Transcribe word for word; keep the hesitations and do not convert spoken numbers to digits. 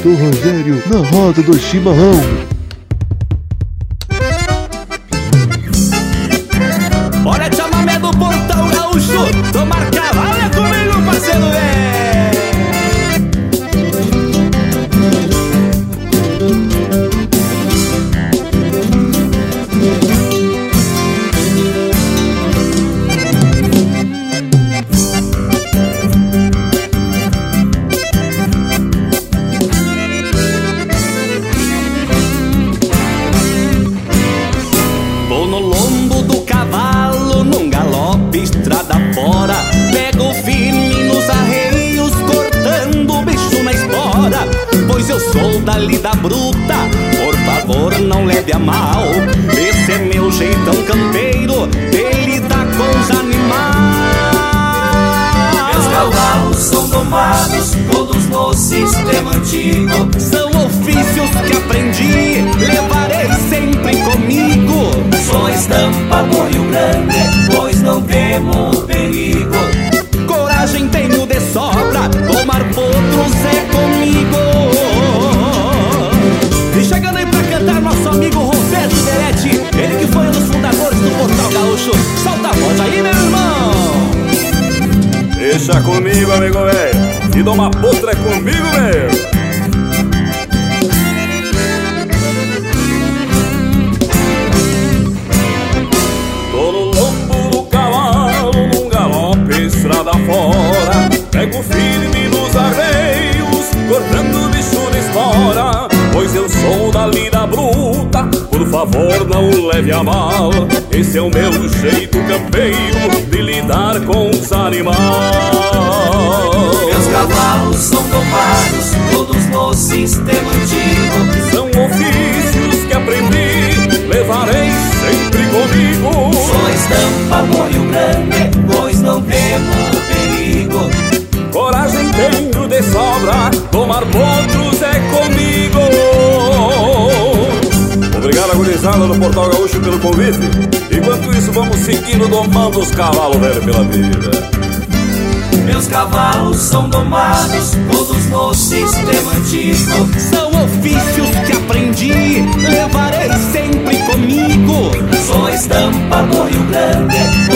Doutor Rogério na roda do chimarrão. Olha a chamamé do Portal Gaúcho, tomar cavalo é comigo, parceiro, é. Vou no lombo do cavalo, num galope, estrada fora. Pego firme nos arreios, cortando o bicho na espora. Pois eu sou da lida bruta, por favor não leve a mal. Esse é meu jeitão campeiro de lidar com os animais. Meus cavalos são domados, todos no sistema antigo. São ofícios que aprendi, levarei sempre comigo. Sou estampa do Rio Grande, pois não temo perigo. Coragem tenho de sobra, tomar potros é comigo. E chegando aí pra cantar nosso amigo Roberto Deretti, ele que foi um dos fundadores do Portal Gaúcho. Solta a voz aí, meu irmão. Deixa comigo, amigo velho, e doma potra é comigo mesmo. Estrada fora, pego firme nos arreios, cortando o bicho de espora. Pois eu sou da lida bruta, por favor não leve a mal. Esse é o meu jeito campeiro de lidar com os animais. Meus cavalos são domados, todos no sistema antigo. São ofícios que aprendi, levarei sempre comigo. Sou estampa do Rio Grande, pois não temo perigo. Coragem tenho de sobra, tomar potros é comigo. Obrigado, gurizada do Portal Gaúcho, pelo convite. Enquanto isso, vamos seguindo domando os cavalos, velho, pela vida. Meus cavalos são domados, todos no sistema antigo. São ofícios que aprendi, levarei sempre comigo. Sou estampa do Rio Grande,